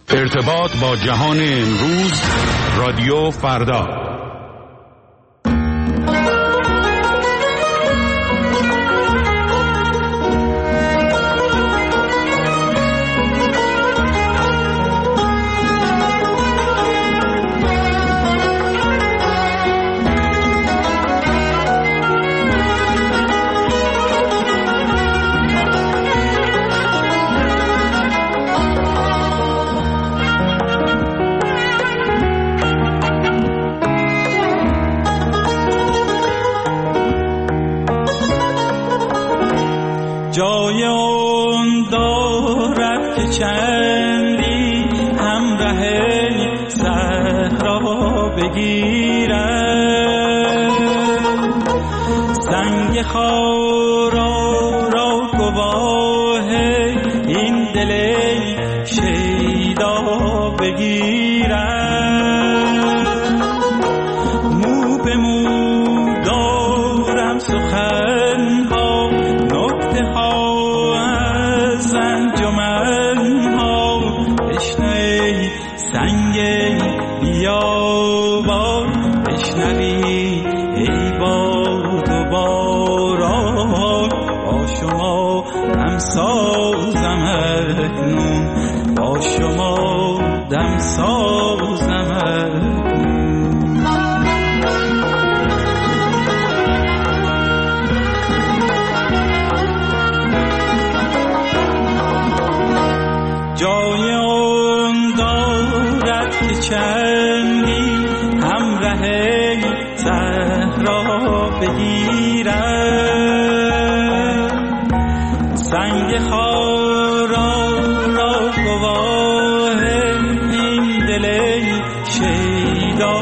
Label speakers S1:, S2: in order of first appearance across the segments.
S1: ارتباط با جهان امروز، رادیو فردا.
S2: جای اون دارد که چندی همراه صحرا بگیرد، سنگ خارا را گواه این دل شیدا بگیرد. مو به مو دارم سخنها، نکته ها از انجمن ها، بشنوی سنگ بیابان، بشنوی ای باد و باران. با شما دمسازم اکنون، با شما دمسازم اکنون. جای اون دارد که چندی همراه صحرا بگیرد، سنگ خارا را گواه این دل شیدا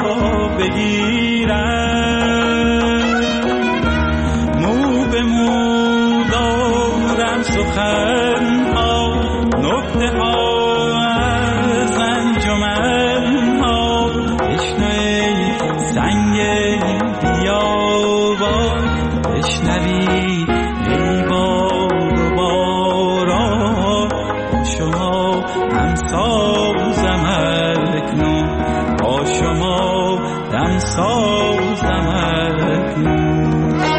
S2: بگیرد. مو به مو دارم سخنها، نکته ها از انجمن ها، بشنوی سنگ بیابان، بشنوی ای باد و باران. با شما دمسازم اکنون، با شما دمسازم اکنون.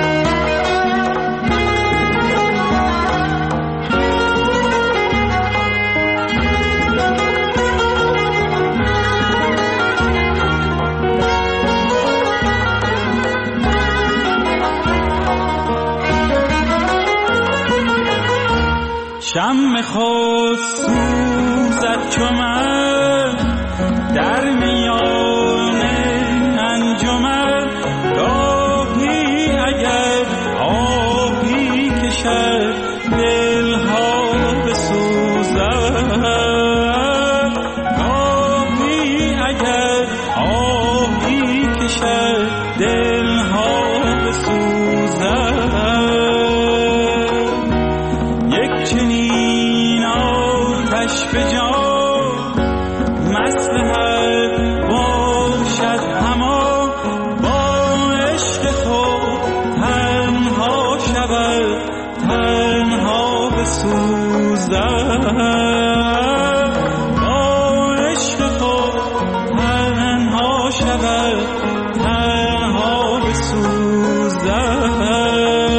S2: شمع خود سوزد چو من در میان انجمن، گاهی اگر آهی کشد دلها بسوزد، گاهی اگر آهی کشد دلها بسوزد. چنین آتش به جان مصلحت باشد همان، با عشق تو تنها شود تنها بسوزد، با عشق تو تنها شود تنها بسوزد.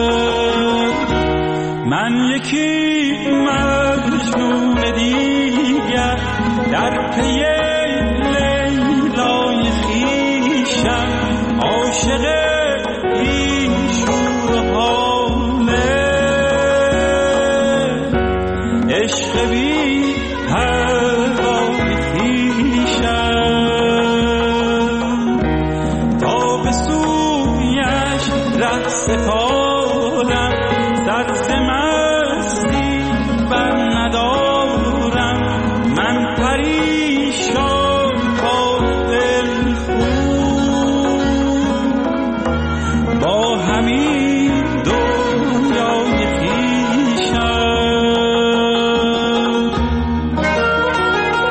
S2: من یکی مجنون دیگر در پی لیلای خویشم، عاشق این شور و حاله، عشق بی پروای خویشم. تا به سویش ره سپارم، سر ز مستی بر ندارم، من پریشان با دل خون، با همین دنیای خویشم.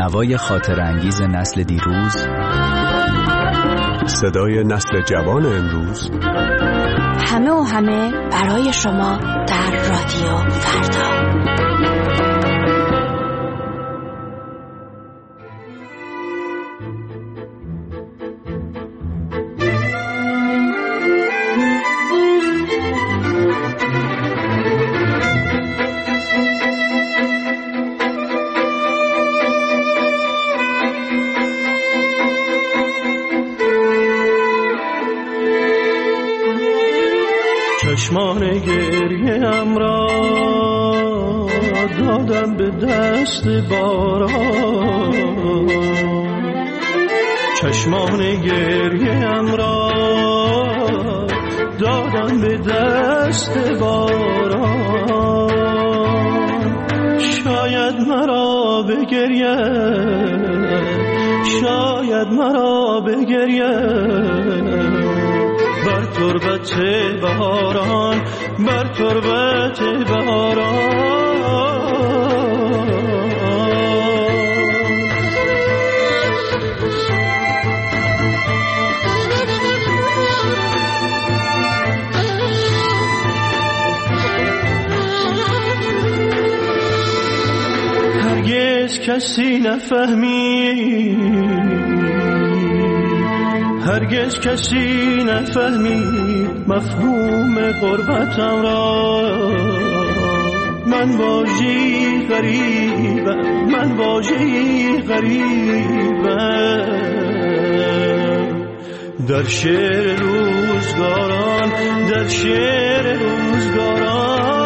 S3: نوای خاطرانگیز نسل دیروز،
S4: صدای نسل جوان امروز،
S5: همه و همه برای شما در رادیو فردا.
S2: چشمان گریه‌ام را دادم به دست باران، چشمان گریه‌ام را دادم به دست باران. شاید مرا بگرید، شاید مرا بگرید بر تربت بهاران، بر تربت بهاران. هرگز کسی نفهمید، هرگز کسی نفهمید مفهوم غربتم را. من واژه‌ای غریبم، من واژه‌ای غریبم در شعر روزگاران، در شعر روزگاران.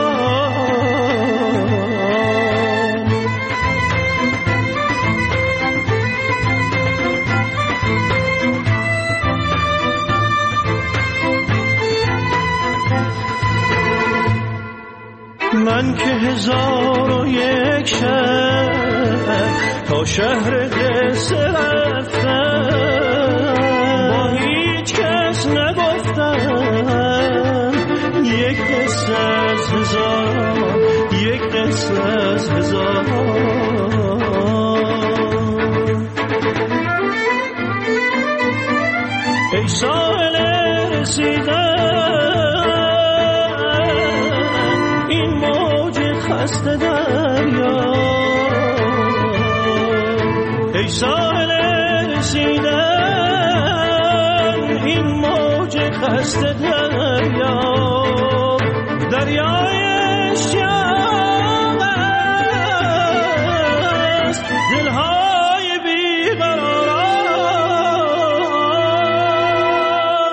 S2: من که 1001 شهر تا شهر قصه رفتم، با هیچ کس نگفتم یک قصه از هزار، یک قصه از هزار. ای ساحل رسیدن این موج خسته دریا، ای ساحل رسیدن این موج خسته دریا. دریای اشتیاق است دلهای بیقراران.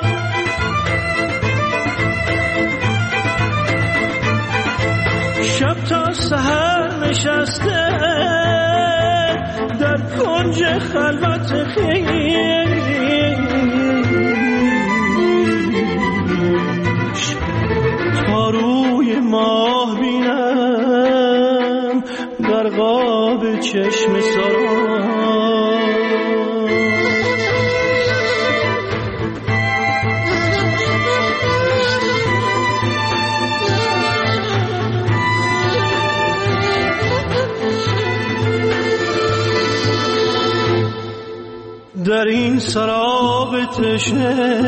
S2: شب تا سحر نشسته در کنج خلوت خویش، تا روی ماه بینم در قاب چشم سران. در این سراب تشنه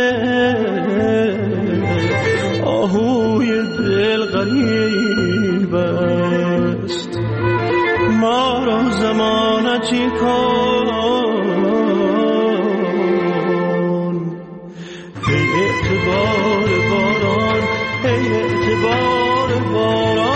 S2: آهوی دل غریب است. ما را ضمانتی کن ای اعتبار باران، ای اعتبار باران.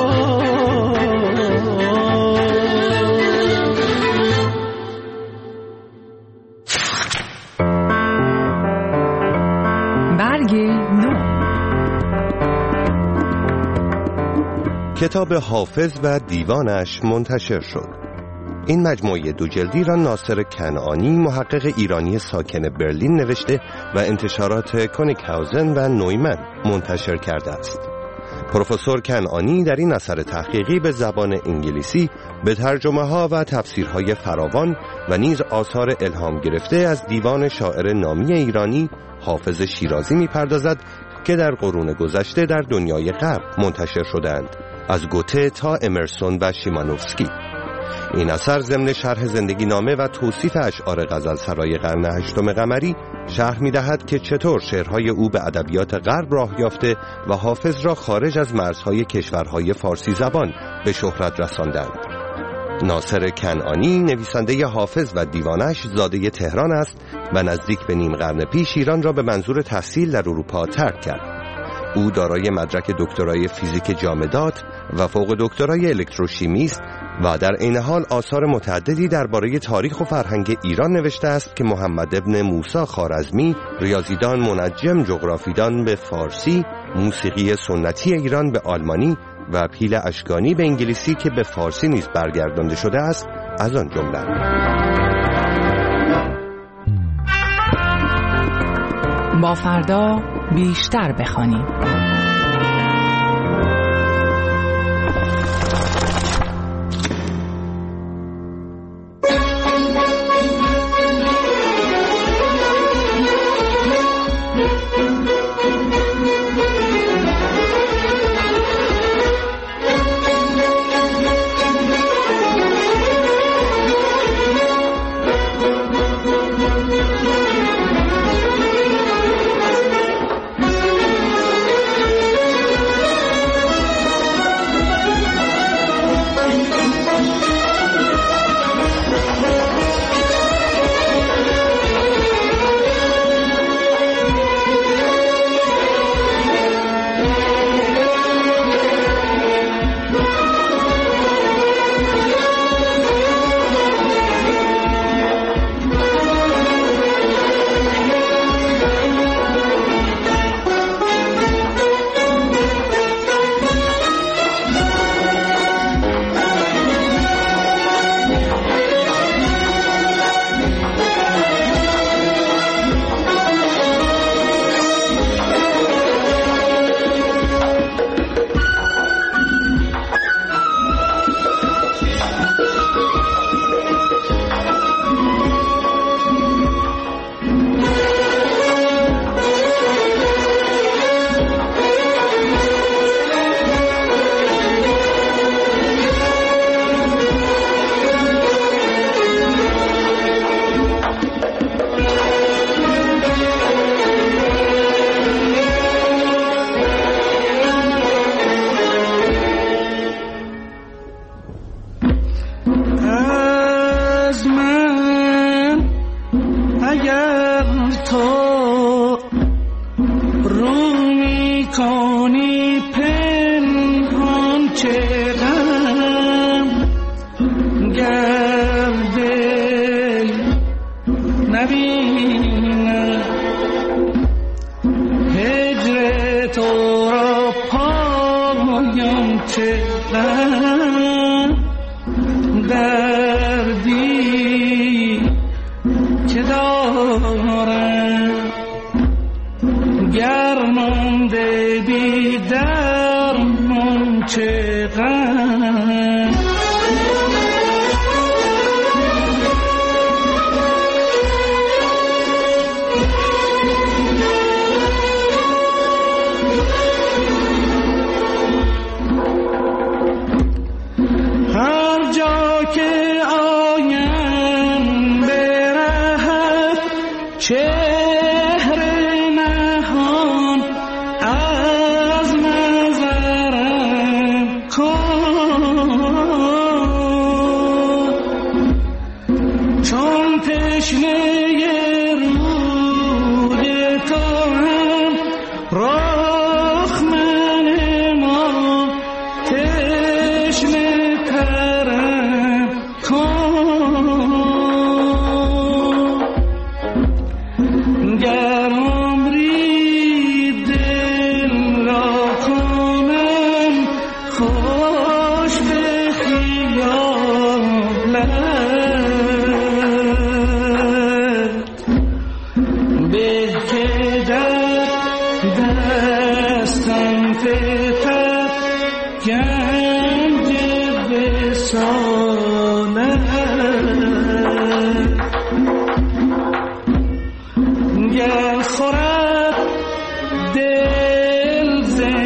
S6: کتاب حافظ و دیوانش منتشر شد. این مجموعه 2 جلدی را ناصر کنعانی، محقق ایرانی ساکن برلین نوشته و انتشارات کونیگهاوزن و نویمن منتشر کرده است. پروفسور کنعانی در این اثر تحقیقی به زبان انگلیسی به ترجمه‌ها و تفسیرهای فراوان و نیز آثار الهام گرفته از دیوان شاعر نامی ایرانی حافظ شیرازی می‌پردازد که در قرون گذشته در دنیای غرب منتشر شدند، از گوته تا امرسون و شیمانوفسکی. این اثر ضمن شرح زندگی نامه و توصیف اشعار غزلسرای قرن 8 قمری شرح می‌دهد که چطور شعرهای او به ادبیات غرب راه یافته و حافظ را خارج از مرزهای کشورهای فارسی زبان به شهرت رساندند. ناصر کنعانی نویسنده حافظ و دیوانش زاده تهران است و نزدیک به نیم قرن پیش ایران را به منظور تحصیل در اروپا ترک کرد. او دارای مدرک دکترای فیزیک جامدات و فوق دکترای الکتروشیمی است و در عین حال آثار متعددی درباره تاریخ و فرهنگ ایران نوشته است که محمد ابن موسی خوارزمی، ریاضیدان، منجم، جغرافیدان به فارسی، موسیقی سنتی ایران به آلمانی و پیل اشکانی به انگلیسی که به فارسی نیز برگردانده شده است از آن جمله.
S7: با فردا بیشتر بخوانیم.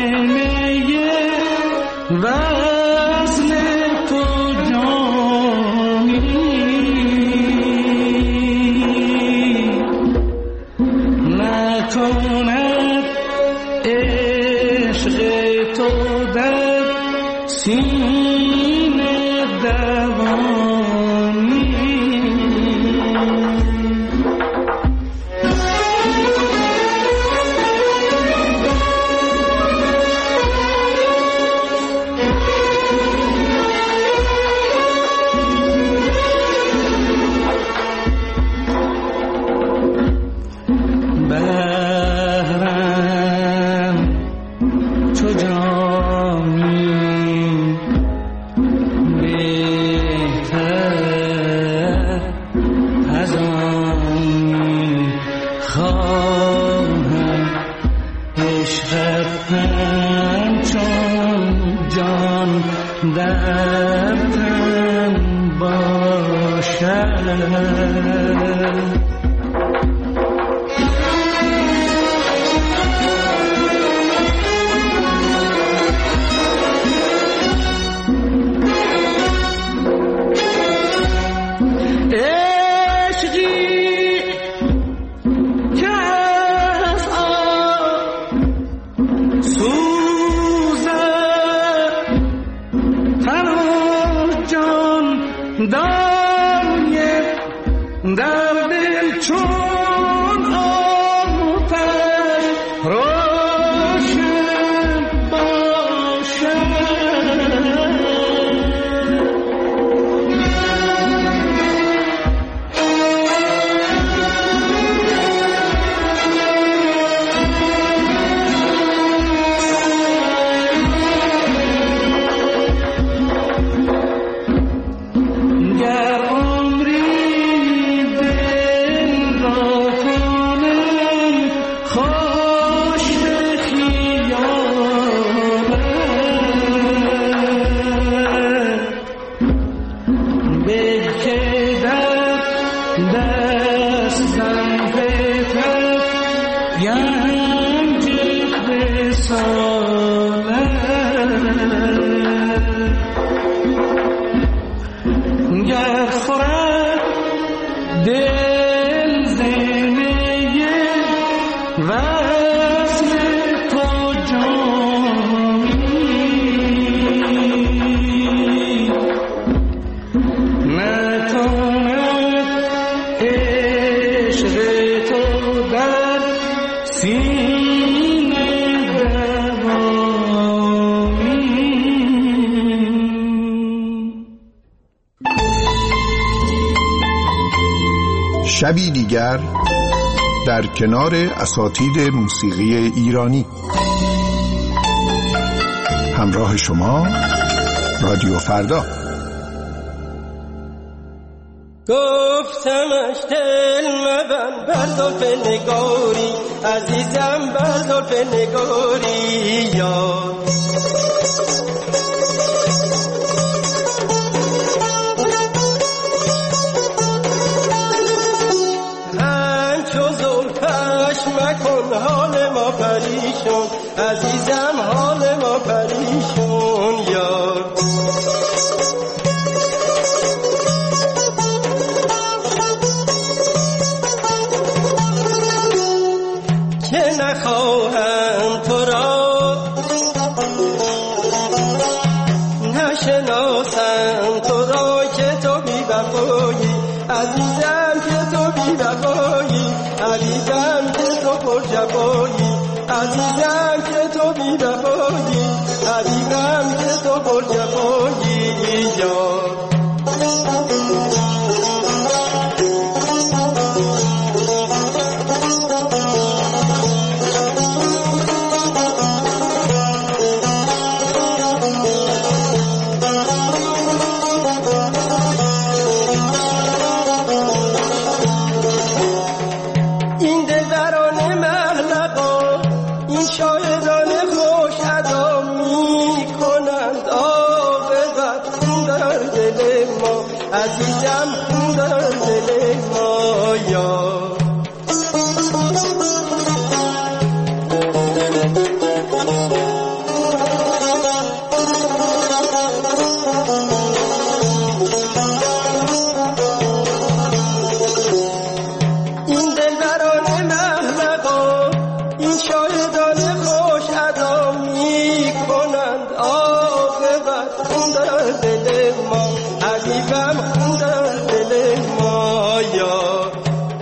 S2: وصل تو جان
S8: شبی دیگر در کنار اساتید موسیقی ایرانی. همراه شما رادیو فردا.
S9: گفتمش دل مبند بر زلف نگاری، عزیزم بر زلف نگاری یار. مکن حال ما پریشون، عزیزم حال ما پریشون یار. که نخواهم تو را نشناسم تو را، که تو بی وفایی عزیزم، که تو بی وفایی عزیزم، پر جفایی عزیزم، که تو بی وفایی عزیزم، که تو پر جفایی یار. عزیزم در دل ما یار. این دلبران محلقا، این شاهدان خوش ادا می کنند عاقبت در دل ما، عزیزم در دل ما یار.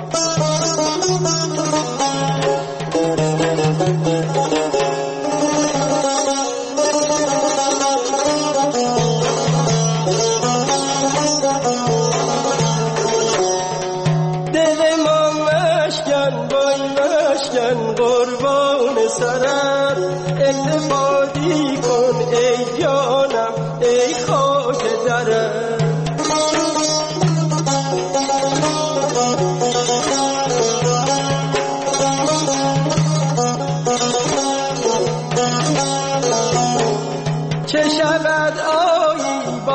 S9: دل ما مشکن بای مشکن قربان سرت، التفاتی کن ای جانم ای خاک درت. چه شود آیی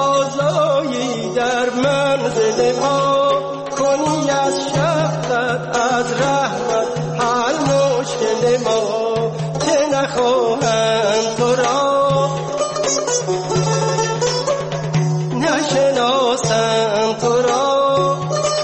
S9: منزل ما کنی از شفقت از رحمت حل مشکل ما که نخواهند تو را نشناسند تو را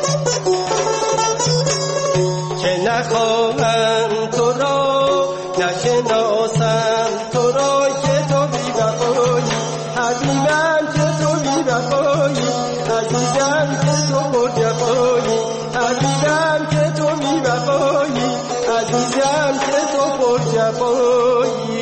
S9: که نخواهند تو را نشناسند تو را که تو بی وفایی حبیبم که تو بی وفایی عزیزم که تو پرجفایی عزیزم که تو بی وفایی عزیزم که تو پرجفایی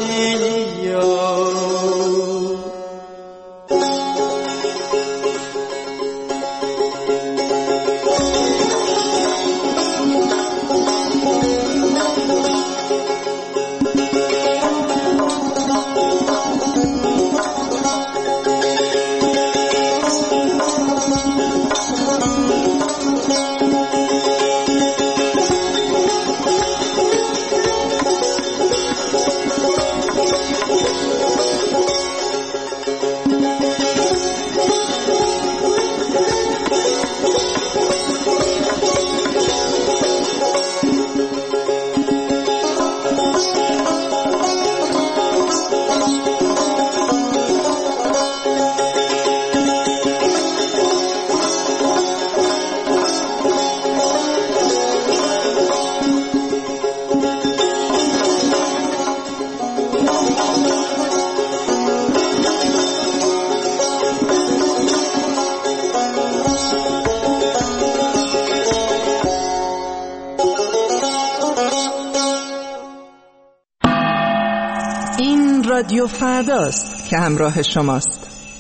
S7: رادیو فرداست که همراه شماست.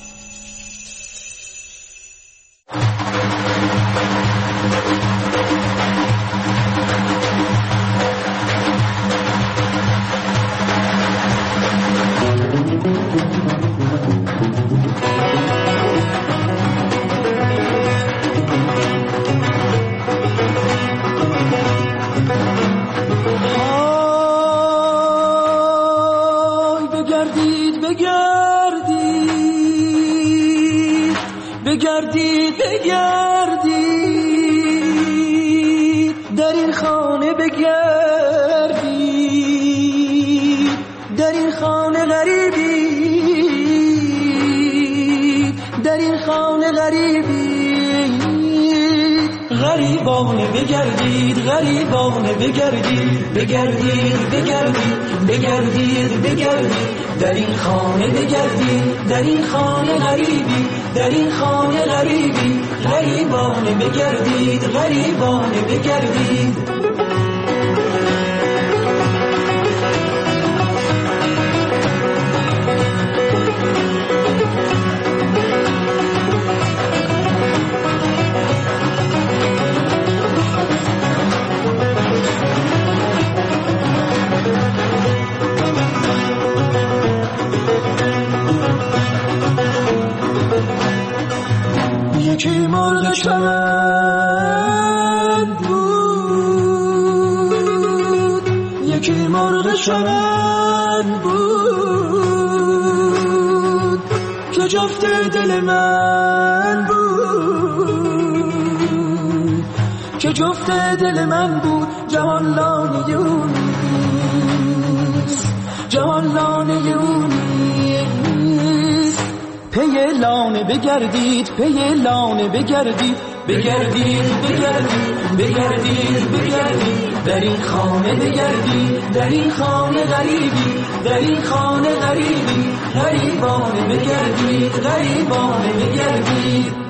S2: بگردید در این خانه بگردید در این خانه غریبید در این خانه غریبید غریبانه بگردید غریبانه بگردید بگردید بگردید بگردید بگردید در این خانه بگردید در این خانه غریبی در این خانه غریبی غریبانه بگردید غریبانه بگردید یکی مرغ شمند بود یکی مرغ شمند بود که جفت دل من بود که جفت دل من بود جهان لانه یونیست جهان لانه یونیست پی لانه بگردید پی لانه بگردید بگردید بگردید بگردید بگردید در این خانه بگردید در این خانه غریبی در این خانه غریبی غریبانه بگردید غریبانه بگردید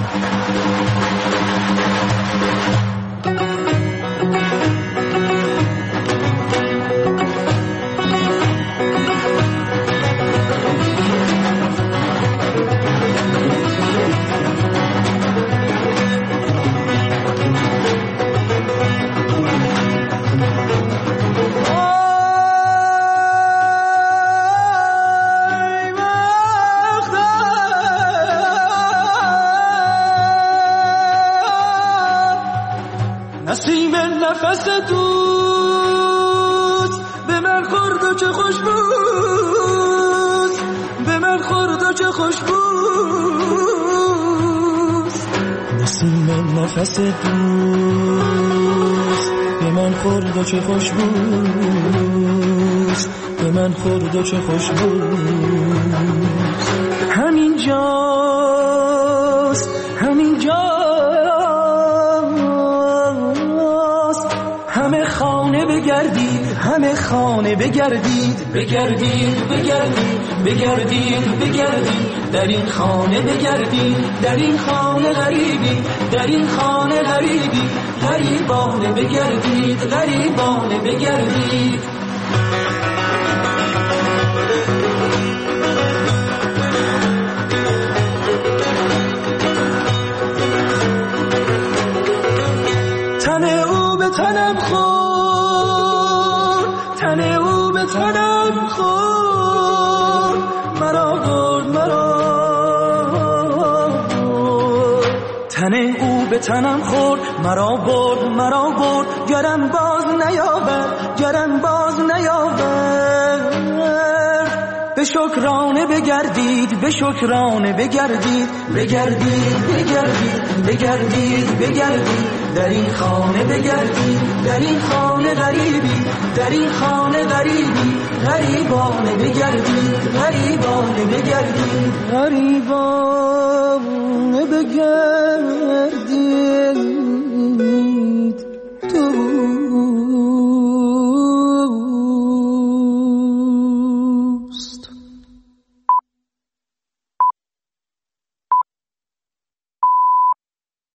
S2: نسیم نفس دوست به من خورد و چه خوش بود به من خورد و چه خوش بود نسیم نفس دوست به من خورد و چه خوش بود، به من خورد و چه خوش بود. همین جاست، همین جاست، همه خانه بگردید، همه خانه بگردید، بگردید بگردید بگردید بگردید، در این خانه بگردید، در این خانه غریبی، در این خانه غریبی، غریبانه بگردید، غریبانه بگردید. تن او به تنم خورد، تن او به تنم خورد، مرا برد، مرا برد. تن او به تنم خورد، مرا برد، مرا برد. گرم باز نیاورد، گرم باز نیاورد. به شکرانه بگردید، به شکرانه بگردید، بگردید بگردید بگردید بگردید، در این خانه بگردید، در این خانه غریبی، در این خانه غریبی، غریبانه بگردید، غریبانه بگردید، غریبانه بگردید.